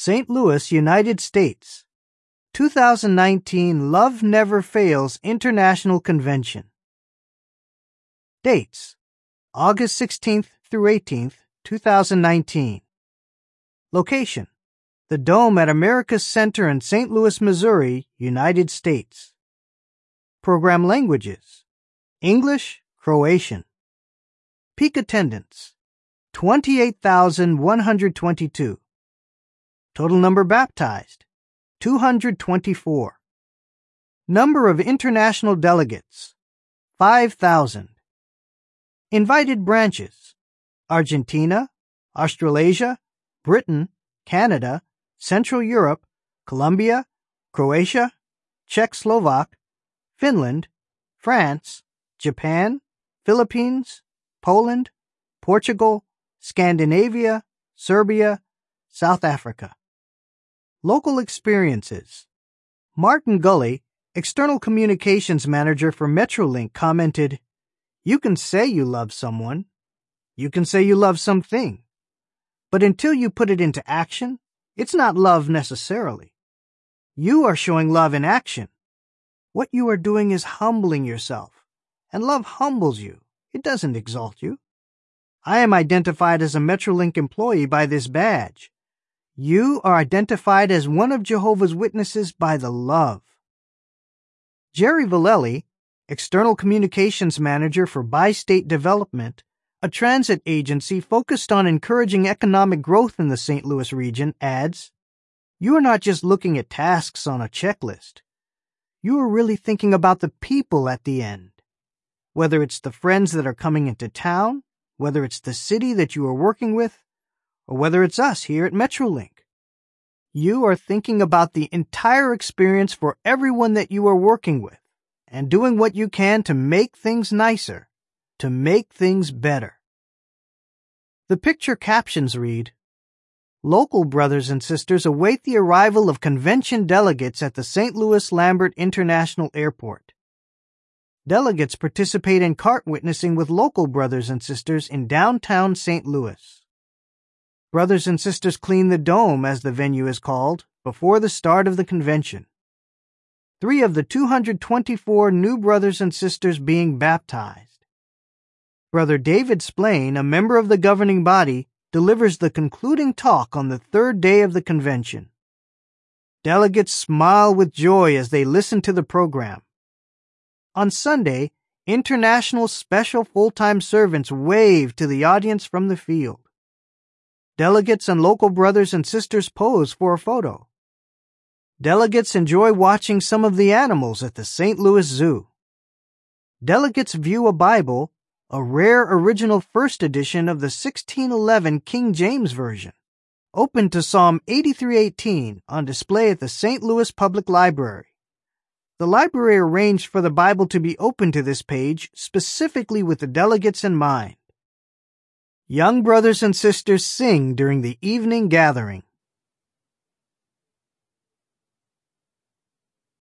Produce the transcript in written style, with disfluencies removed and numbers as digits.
St. Louis, United States. 2019 Love Never Fails International Convention. Dates: August 16th through 18th, 2019. Location: the Dome at America's Center in St. Louis, Missouri, United States. Program languages: English, Croatian. Peak attendance: 28,122. Total number baptized: 224. Number of international delegates: 5,000. Invited branches: Argentina, Australasia, Britain, Canada, Central Europe, Colombia, Croatia, Czechoslovak, Finland, France, Japan, Philippines, Poland, Portugal, Scandinavia, Serbia, South Africa. Local experiences: Martin Gully, External Communications Manager for Metrolink, commented, "You can say you love someone. You can say you love something. But until you put it into action, it's not love necessarily. You are showing love in action. What you are doing is humbling yourself, and love humbles you. It doesn't exalt you. I am identified as a Metrolink employee by this badge. You are identified as one of Jehovah's Witnesses by the love." Jerry Vallely, External Communications Manager for Bi-State Development, a transit agency focused on encouraging economic growth in the St. Louis region, adds, "You are not just looking at tasks on a checklist. You are really thinking about the people at the end. Whether it's the friends that are coming into town, whether it's the city that you are working with, or whether it's us here at Metrolink. You are thinking about the entire experience for everyone that you are working with, and doing what you can to make things nicer, to make things better." The picture captions read, "Local brothers and sisters await the arrival of convention delegates at the St. Louis Lambert International Airport. Delegates participate in cart witnessing with local brothers and sisters in downtown St. Louis. Brothers and sisters clean the dome, as the venue is called, before the start of the convention. 3 of the 224 new brothers and sisters being baptized. Brother David Splain, a member of the governing body, delivers the concluding talk on the 3rd day of the convention. Delegates smile with joy as they listen to the program. On Sunday, international special full-time servants wave to the audience from the field. Delegates and local brothers and sisters pose for a photo. Delegates enjoy watching some of the animals at the St. Louis Zoo. Delegates view a Bible, a rare original first edition of the 1611 King James Version, open to Psalm 83:18, on display at the St. Louis Public Library. The library arranged for the Bible to be open to this page specifically with the delegates in mind. Young brothers and sisters sing during the evening gathering.